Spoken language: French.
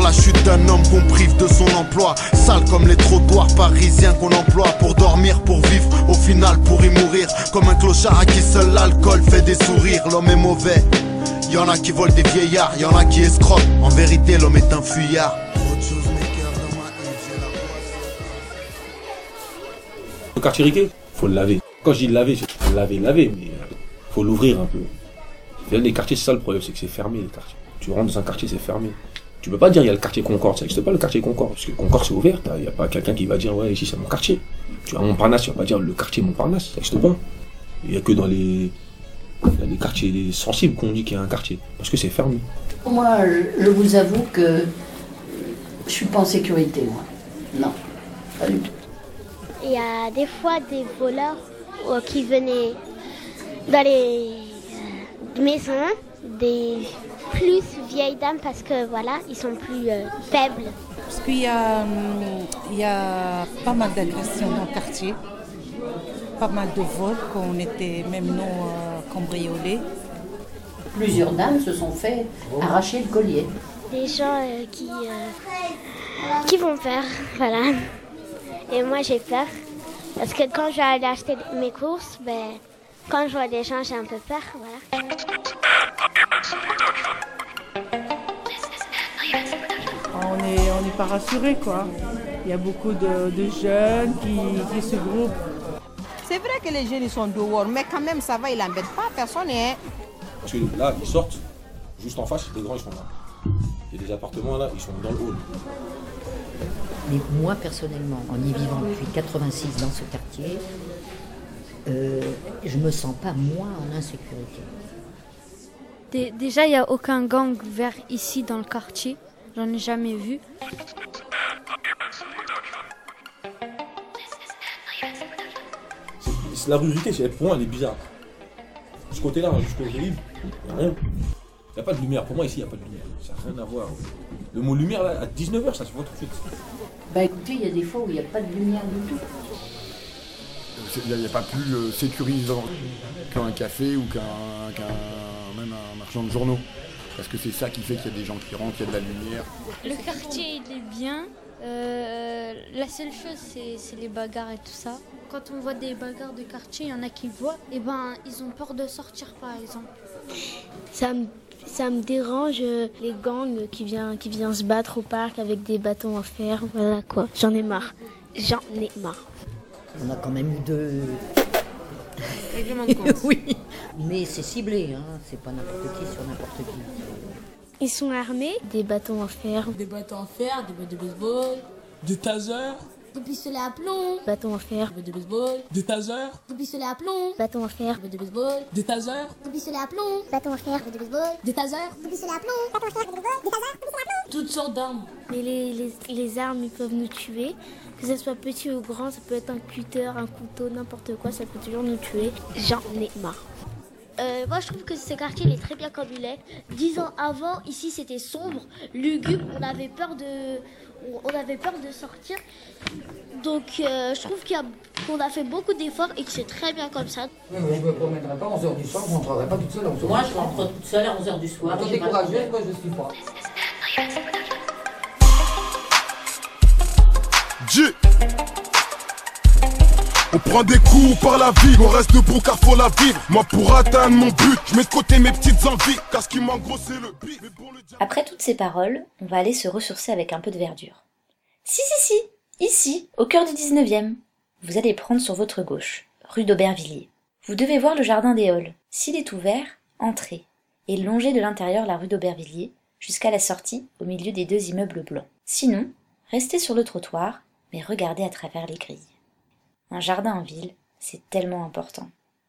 la chute d'un homme qu'on prive de son emploi. Sale comme les trottoirs parisiens qu'on emploie pour dormir, pour vivre, au final pour y mourir. Comme un clochard à qui seul l'alcool fait des sourires. L'homme est mauvais, y'en a qui volent des vieillards, y'en a qui escroquent. En vérité l'homme est un fuyard. Le quartier Riquet, faut le laver. Quand je dis laver, c'est laver, mais faut l'ouvrir un peu. Les quartiers, c'est ça le problème, c'est que c'est fermé les quartiers. Tu rentres dans un quartier, c'est fermé. Tu peux pas dire il y a le quartier Concorde, ça n'existe pas le quartier Concorde, parce que Concorde c'est ouvert, il n'y a pas quelqu'un qui va dire ouais ici c'est mon quartier. Tu vas à Montparnasse, tu vas pas dire le quartier Montparnasse, ça n'existe pas. Il n'y a que dans les quartiers sensibles qu'on dit qu'il y a un quartier, parce que c'est fermé. Moi, je vous avoue que je suis pas en sécurité, moi. Non, pas du tout. Il y a des fois des voleurs qui venaient dans les maisons, des plus vieilles dames parce que voilà, ils sont plus faibles. Parce qu'il y a pas mal d'agressions dans le quartier, pas mal de vols qu'on était même nous cambriolés. Plusieurs dames se sont fait arracher le collier. Des gens qui vont peur, voilà. Et moi j'ai peur parce que quand je vais aller acheter mes courses, quand je vois des gens j'ai un peu peur, voilà. On n'est pas rassurés, quoi. Il y a beaucoup de jeunes qui se groupent. C'est vrai que les jeunes ils sont dehors, mais quand même ça va, ils n'embêtent pas personne. Parce que là, ils sortent, juste en face, les grands ils sont là. Il y a des appartements là, ils sont dans le hall. Mais moi personnellement, en y vivant depuis 86 dans ce quartier, je me sens pas moi en insécurité. Déjà, il n'y a aucun gang vers ici dans le quartier. J'en ai jamais vu. La ruralité, pour moi, elle est bizarre. De ce côté-là, jusqu'au Rive, il n'y a rien. Il n'y a pas de lumière. Pour moi, ici, il n'y a pas de lumière. Ça n'a rien à voir. Le mot lumière, là, à 19h, ça se voit tout de suite. Écoutez, il y a des fois où il n'y a pas de lumière du tout. Il n'y a pas plus sécurisant qu'un café ou même un marchand de journaux. Parce que c'est ça qui fait qu'il y a des gens qui rentrent, qu'il y a de la lumière. Le quartier, il est bien. La seule chose, c'est les bagarres et tout ça. Quand on voit des bagarres de quartier, il y en a qui voient, et ils ont peur de sortir, par exemple. Ça me dérange les gangs qui viennent se battre au parc avec des bâtons en fer. Voilà quoi, j'en ai marre. On a quand même eu 2 règlements de compte. Oui, mais c'est ciblé, hein. C'est pas n'importe qui sur n'importe qui. Ils sont armés, des bâtons en fer. Des bâtons en fer, des bottes de baseball, des tasers. Des pistolets à plomb. Bâtons en fer. Des bottes de baseball, des tasers. Des pistolets à plomb. Bâtons en fer. Des bottes de baseball, des tasers. Des pistolets à plomb. Bâtons en fer. Des bottes de baseball, des tasers. Des pistolets à plomb. Bâtons en fer. Des bottes de baseball, des tasers. Des pistolets à plomb. Toutes sortes d'armes. Mais les armes, ils peuvent nous tuer. Que ce soit petit ou grand, ça peut être un cutter, un couteau, n'importe quoi, ça peut toujours nous tuer. J'en ai marre. Moi je trouve que ce quartier il est très bien comme il est. 10 ans avant, ici c'était sombre, lugubre, on avait peur de sortir. Donc je trouve qu'on a fait beaucoup d'efforts et que c'est très bien comme ça. Oui, mais je ne me promènerai pas à 11h du soir, je ne rentrerai pas toute seule à 11h. Moi je rentre toute seule à 11h du soir. Quand tu es courageuse, moi je ne suis pas. On prend des coups par la vie, on reste debout car faut la vivre. Moi pour atteindre mon but, je mets de côté mes petites envies, car ce qui m'engrosse c'est le beat. Après toutes ces paroles, on va aller se ressourcer avec un peu de verdure. Si, ici, au cœur du 19e. Vous allez prendre sur votre gauche, rue d'Aubervilliers. Vous devez voir le jardin des Halles. S'il est ouvert, entrez, et longez de l'intérieur la rue d'Aubervilliers jusqu'à la sortie au milieu des 2 immeubles blancs. Sinon, restez sur le trottoir, mais regardez à travers les grilles. Un jardin en ville, c'est tellement important.